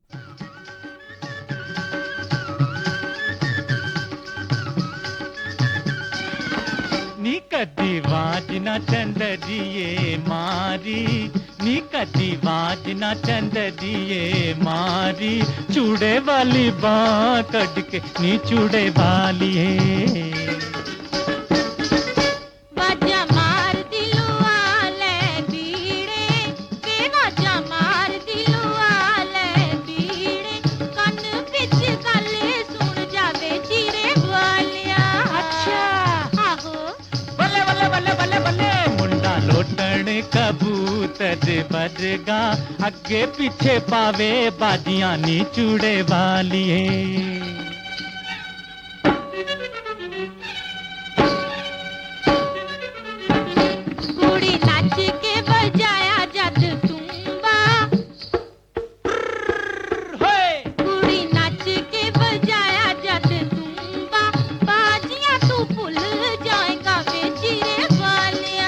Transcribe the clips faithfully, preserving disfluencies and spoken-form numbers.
नी कदी वाजना चंदरिए मारी, नी कदी वाजना चंदरिए मारी, चूड़े वाली बाँ कड़ के नी चूड़े वाली है। कबूतर बरगा अगे पीछे पावे बाजियां नी चूड़े वाली कुड़ी नाच के बजाया जद तुम्बा, कुड़ी नाच के बजाया जद तुम्बा, बाजियां तू भूल जाएगा वे चिरे वालिया।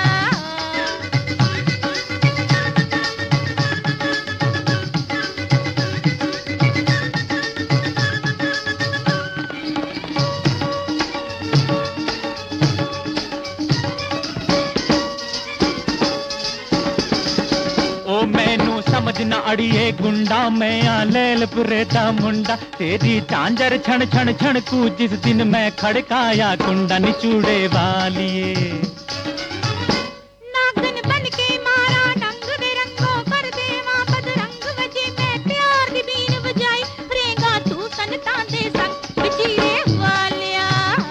ओ मैनू समझना अड़िए गुंडा, मैं आ लैलपुरे दा मुंडा, तेरी झांझर छण छण छण कू जिस दिन मैं खड़काया कुंडा नी चूड़े वालिए। नागन बन के मारा डंग दे रंगों कर देवा बदरंग वजे, मैं प्यार दी बीन बजाई रेगा तू सनता दे संग बिचीरे वालिया।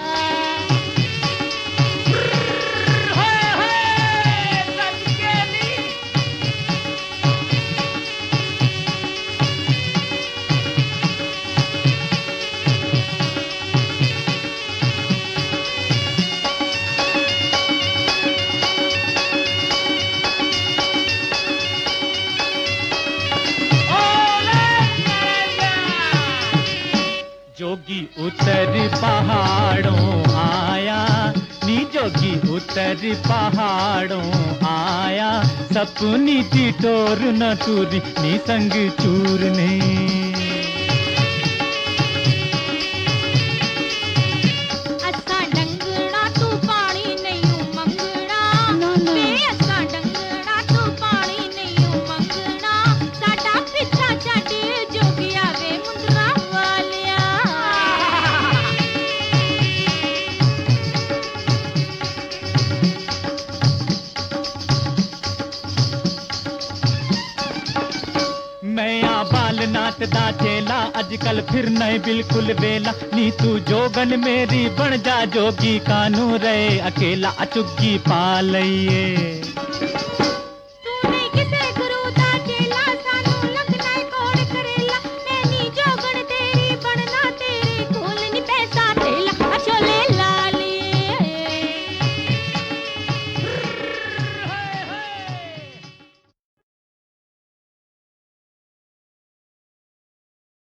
जोगी उतर पहाड़ों आया, नी जोगी उतर पहाड़ों आया, सपनी दी टोर न टूरी नी संग चूरने। असा डंगना तू पानी नहीं मंगना, वे असा डंगना तू पानी नहीं मंगना, साडा पिछा छड्ड जोगिया वे मुंदरा वालिया। मैं आ बाल नाच दा चेला, अजकल फिर नहीं बिल्कुल वेला, नी तू जोगन मेरी बन जा जोगी, कानू रहे अकेला अचुग्गी पा लइए।